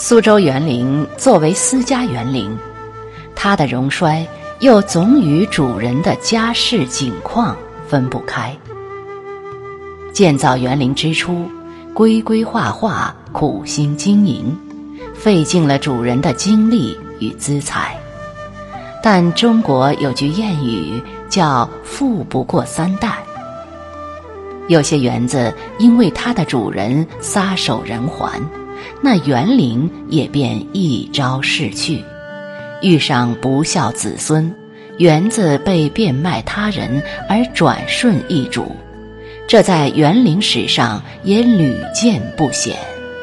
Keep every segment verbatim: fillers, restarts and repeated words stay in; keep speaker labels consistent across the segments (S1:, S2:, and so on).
S1: 苏州园林作为私家园林，它的荣衰又总与主人的家世景况分不开。建造园林之初，规规划划，苦心经营，费尽了主人的精力与资财。但中国有句谚语叫富不过三代。有些园子因为它的主人撒手人寰，那园林也便一朝逝去，遇上不孝子孙，园子被变卖他人而转瞬易主，这在园林史上也屡见不鲜。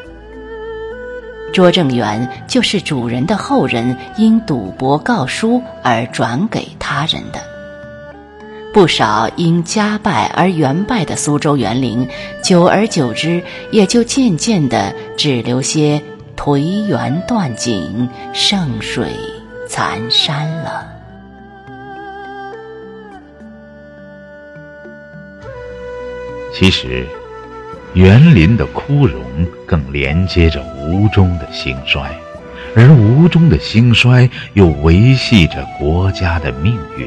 S1: 拙政园就是主人的后人因赌博告输而转给他人的。不少因家败而园败的苏州园林，久而久之也就渐渐地只留些颓垣断井、盛水残山了。
S2: 其实园林的枯荣更连接着吴中的兴衰，而吴中的兴衰又维系着国家的命运。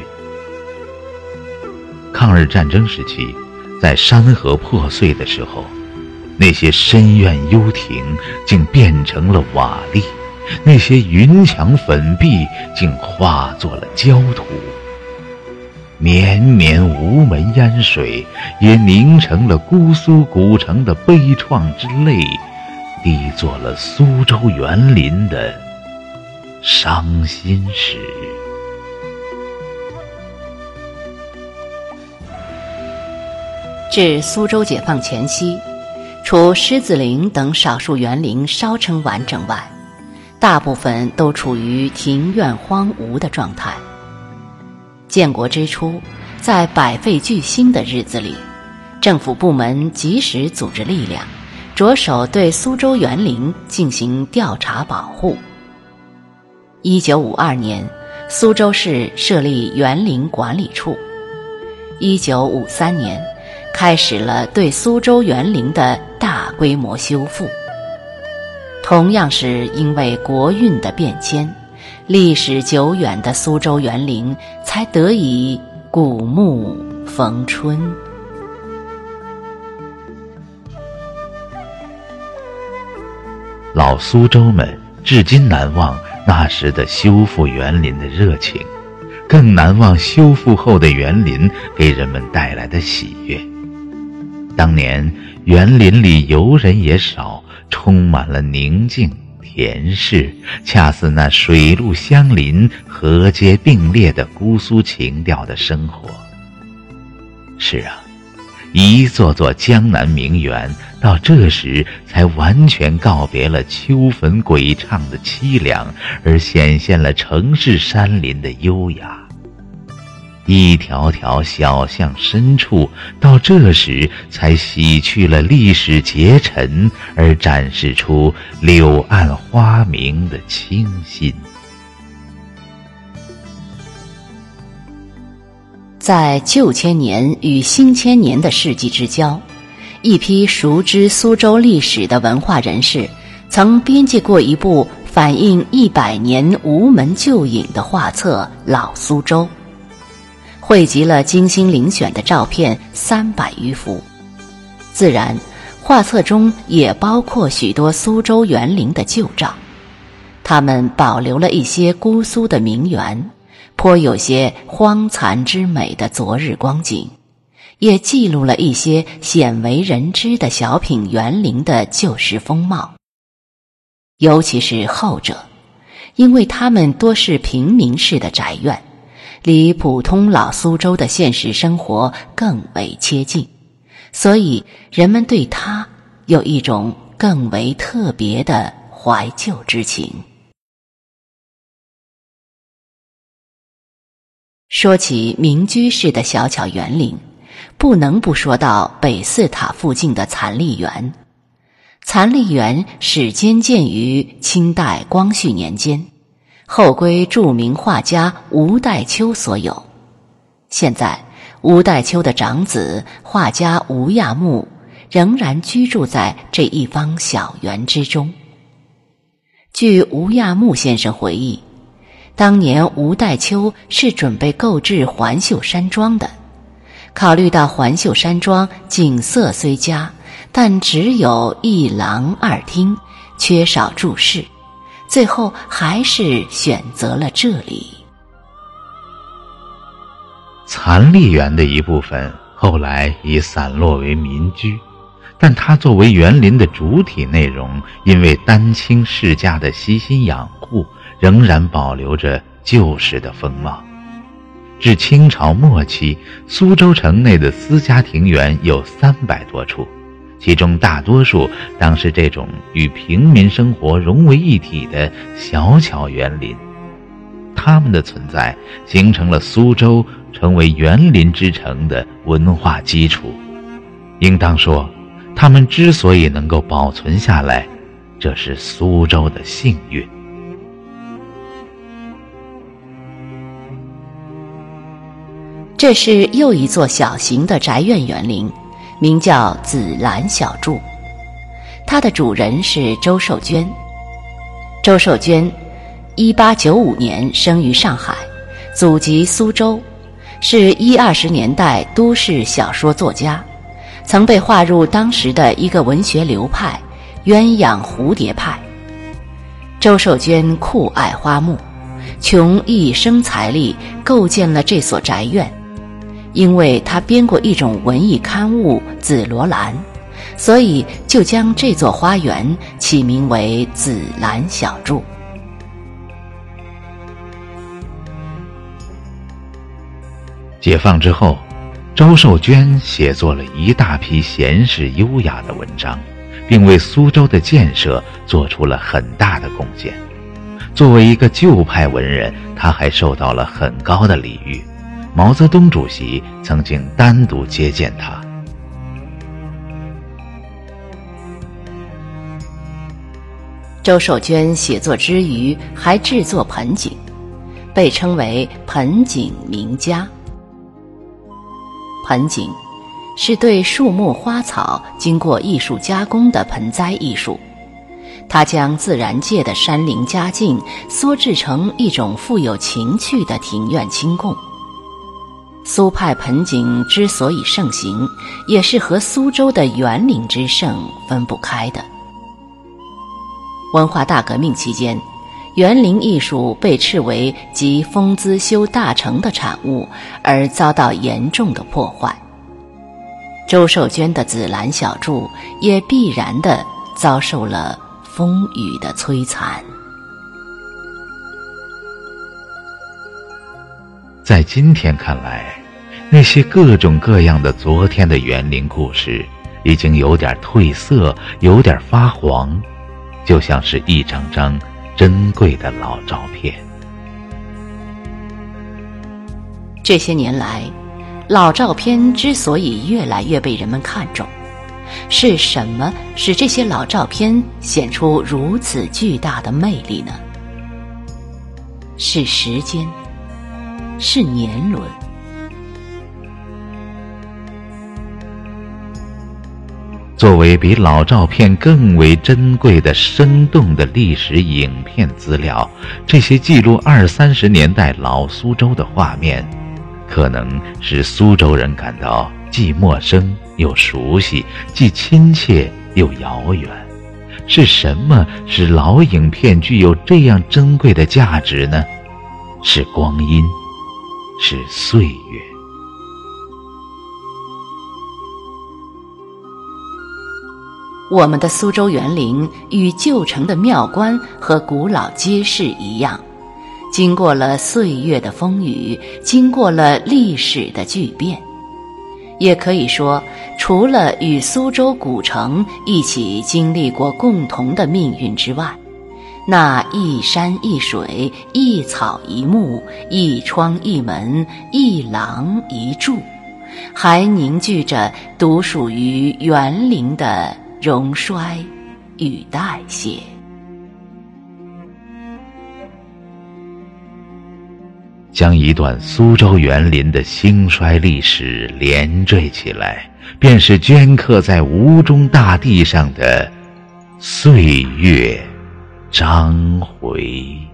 S2: 抗日战争时期，在山河破碎的时候，那些深院幽亭竟变成了瓦砾，那些云墙粉壁竟化作了焦土，绵绵无门烟水也凝成了姑苏古城的悲怆之泪，滴作了苏州园林的伤心史。
S1: 至苏州解放前夕，除狮子林等少数园林稍称完整外，大部分都处于庭院荒芜的状态。建国之初，在百废俱兴的日子里，政府部门及时组织力量，着手对苏州园林进行调查保护。一九五二年，苏州市设立园林管理处。一九五三年，开始了对苏州园林的大规模修复。同样是因为国运的变迁，历史久远的苏州园林才得以古木逢春。
S2: 老苏州们至今难忘那时的修复园林的热情，更难忘修复后的园林给人们带来的喜悦。当年园林里游人也少，充满了宁静恬适，恰似那水陆相邻、河街并列的姑苏情调的生活。是啊，一座座江南名园到这时才完全告别了秋坟鬼唱的凄凉，而显现了城市山林的优雅。一条条小巷深处到这时才洗去了历史结尘，而展示出柳暗花明的清新。
S1: 在旧千年与新千年的世纪之交，一批熟知苏州历史的文化人士曾编辑过一部反映一百年无门旧影的画册《老苏州》，汇集了精心遴选的照片三百余幅。自然，画册中也包括许多苏州园林的旧照，他们保留了一些姑苏的名园，颇有些荒残之美的昨日光景，也记录了一些鲜为人知的小品园林的旧时风貌。尤其是后者，因为他们多是平民式的宅院，离普通老苏州的现实生活更为贴近，所以人们对它有一种更为特别的怀旧之情。说起民居式的小巧园林，不能不说到北寺塔附近的残丽园。残丽园始建建于清代光绪年间，后归著名画家吴代秋所有。现在吴代秋的长子画家吴亚木仍然居住在这一方小园之中。 据吴亚木先生回忆，当年吴代秋是准备购置环秀山庄的，考虑到环秀山庄景色虽佳，但只有一廊二厅，缺少住室，最后还是选择了这里。
S2: 残丽园的一部分后来已散落为民居，但它作为园林的主体内容，因为丹青世家的悉心养护，仍然保留着旧时的风貌。至清朝末期，苏州城内的私家庭园有三百多处，其中大多数当是这种与平民生活融为一体的小巧园林。它们的存在形成了苏州成为园林之城的文化基础。应当说，它们之所以能够保存下来，这是苏州的幸运。
S1: 这是又一座小型的宅院园林，名叫紫兰小筑。它的主人是周寿娟。周寿娟一八九五年生于上海，祖籍苏州，是一二十年代都市小说作家，曾被划入当时的一个文学流派鸳鸯蝴蝶派。周寿娟酷爱花木，穷一生财力构建了这所宅院。因为他编过一种文艺刊物《紫罗兰》，所以就将这座花园起名为紫兰小筑。
S2: 解放之后，周寿娟写作了一大批闲适优雅的文章，并为苏州的建设做出了很大的贡献。作为一个旧派文人，他还受到了很高的礼遇。毛泽东主席曾经单独接见他。
S1: 周寿娟写作之余还制作盆景，被称为盆景名家。盆景是对树木花草经过艺术加工的盆栽艺术，它将自然界的山林佳境缩制成一种富有情趣的庭院清供。苏派盆景之所以盛行，也是和苏州的园林之盛分不开的。文化大革命期间，园林艺术被斥为集风姿修大成的产物，而遭到严重的破坏。周寿娟的紫兰小筑也必然地遭受了风雨的摧残。
S2: 在今天看来，那些各种各样的昨天的园林故事已经有点褪色，有点发黄，就像是一张张珍贵的老照片。
S1: 这些年来，老照片之所以越来越被人们看重，是什么使这些老照片显出如此巨大的魅力呢？是时间，是年轮。
S2: 作为比老照片更为珍贵的生动的历史影片资料，这些记录二三十年代老苏州的画面，可能使苏州人感到既陌生又熟悉，既亲切又遥远。是什么使老影片具有这样珍贵的价值呢？是光阴，是岁月。
S1: 我们的苏州园林与旧城的庙观和古老街市一样，经过了岁月的风雨，经过了历史的巨变。也可以说，除了与苏州古城一起经历过共同的命运之外，那一山一水，一草一木，一窗一门，一廊一柱，还凝聚着独属于园林的荣衰与代谢。
S2: 将一段苏州园林的兴衰历史连缀起来，便是镌刻在吴中大地上的岁月章回。